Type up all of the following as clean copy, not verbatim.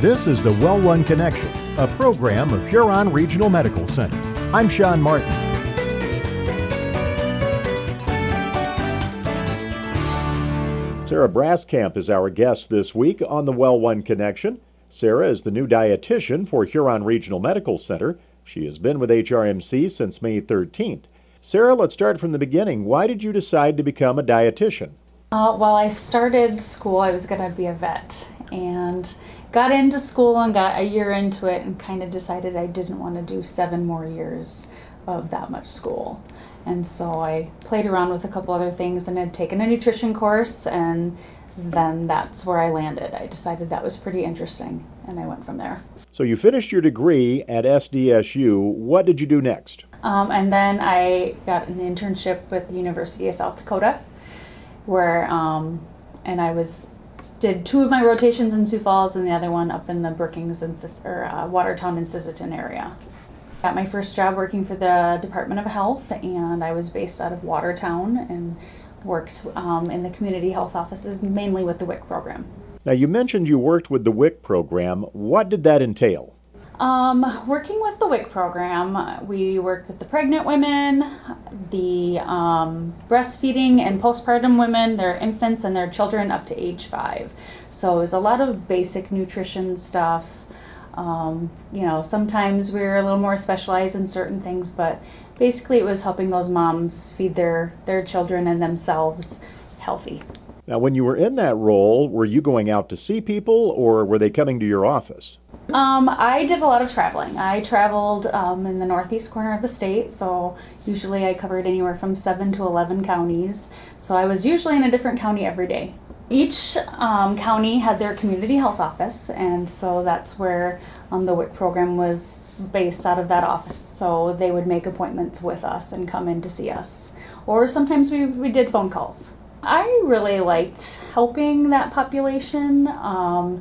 This is the Well One Connection, a program of Huron Regional Medical Center. I'm Sean Martin. Sarah Braskamp is our guest this week on the Well One Connection. Sarah is the new dietitian for Huron Regional Medical Center. She has been with HRMC since May 13th. Sarah, let's start from the beginning. Why did you decide to become a dietitian? Well, I started school, I was going to be a vet, and got into school and got a year into it and kind of decided I didn't want to do 7 more years of that much school. And so I played around with a couple other things and had taken a nutrition course, and then that's where I landed. I decided that was pretty interesting, and I went from there. So you finished your degree at SDSU. What did you do next? And then I got an internship with the University of South Dakota, where and I did 2 of my rotations in Sioux Falls and the other one up in the Brookings and Watertown and Sisseton area. Got my first job working for the Department of Health, and I was based out of Watertown and worked in the community health offices, mainly with the WIC program. Now, you mentioned you worked with the WIC program. What did that entail? Working with the WIC program, we worked with the pregnant women, the breastfeeding and postpartum women, their infants and their children up to age 5. So it was a lot of basic nutrition stuff. Sometimes we were a little more specialized in certain things, but basically it was helping those moms feed their children and themselves healthy. Now, when you were in that role, were you going out to see people, or were they coming to your office? I did a lot of traveling. I traveled in the northeast corner of the state, so usually I covered anywhere from 7 to 11 counties. So I was usually in a different county every day. Each county had their community health office, and so that's where the WIC program was based out of that office. So they would make appointments with us and come in to see us. Or sometimes we did phone calls. I really liked helping that population. On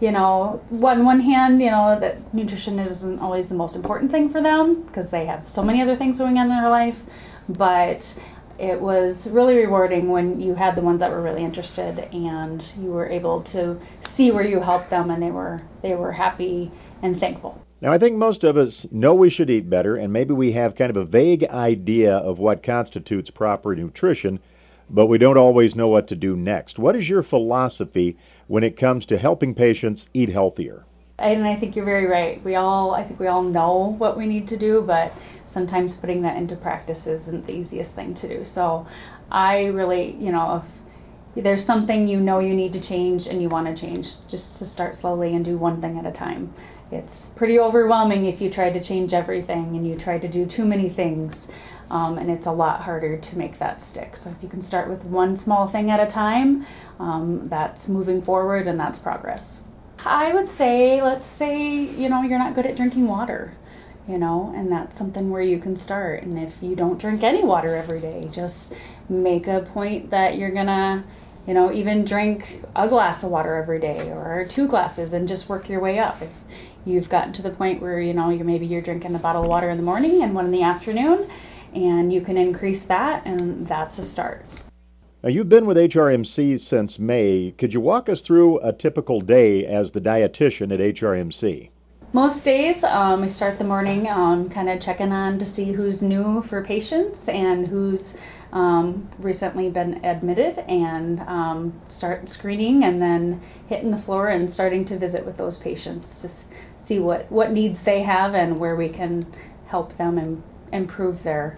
one hand, that nutrition isn't always the most important thing for them because they have so many other things going on in their life, but it was really rewarding when you had the ones that were really interested and you were able to see where you helped them and they were happy and thankful. Now, I think most of us know we should eat better, and maybe we have kind of a vague idea of what constitutes proper nutrition, but we don't always know what to do next. What is your philosophy when it comes to helping patients eat healthier? And I think you're very right. I think we all know what we need to do, but sometimes putting that into practice isn't the easiest thing to do. So I really, if there's something you need to change and you want to change, just to start slowly and do one thing at a time. It's pretty overwhelming if you try to change everything and you try to do too many things. And it's a lot harder to make that stick. So if you can start with one small thing at a time, that's moving forward and that's progress. I would say, let's say, you're not good at drinking water, and that's something where you can start. And if you don't drink any water every day, just make a point that you're gonna, even drink a glass of water every day or 2 glasses and just work your way up. If you've gotten to the point where, you're drinking a bottle of water in the morning and one in the afternoon, and you can increase that, and that's a start. Now, you've been with HRMC since May. Could you walk us through a typical day as the dietitian at HRMC? Most days, I start the morning kind of checking on to see who's new for patients and who's recently been admitted, and start screening and then hitting the floor and starting to visit with those patients to see what needs they have and where we can help them and improve their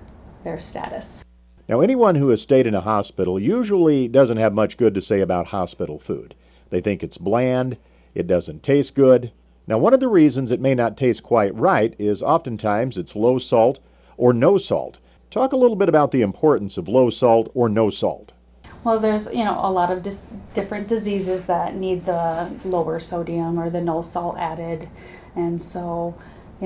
status. Now, anyone who has stayed in a hospital usually doesn't have much good to say about hospital food. They think it's bland, it doesn't taste good. Now, one of the reasons it may not taste quite right is oftentimes it's low salt or no salt. Talk a little bit about the importance of low salt or no salt. Well, there's, a lot of different diseases that need the lower sodium or the no salt added. And so,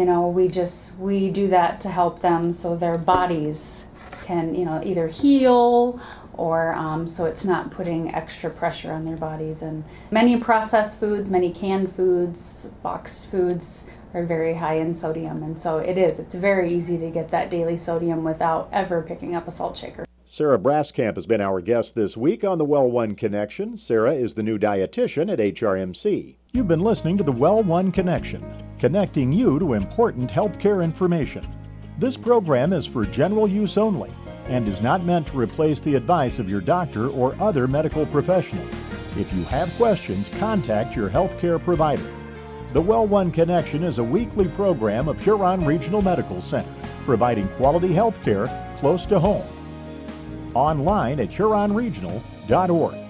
we do that to help them so their bodies can, either heal or so it's not putting extra pressure on their bodies. And many processed foods, many canned foods, boxed foods are very high in sodium. And so it's very easy to get that daily sodium without ever picking up a salt shaker. Sarah Braskamp has been our guest this week on the Well One Connection. Sarah is the new dietitian at HRMC. You've been listening to the Well One Connection, connecting you to important healthcare information. This program is for general use only and is not meant to replace the advice of your doctor or other medical professional. If you have questions, contact your healthcare provider. The Well One Connection is a weekly program of Huron Regional Medical Center, providing quality health care close to home. Online at huronregional.org.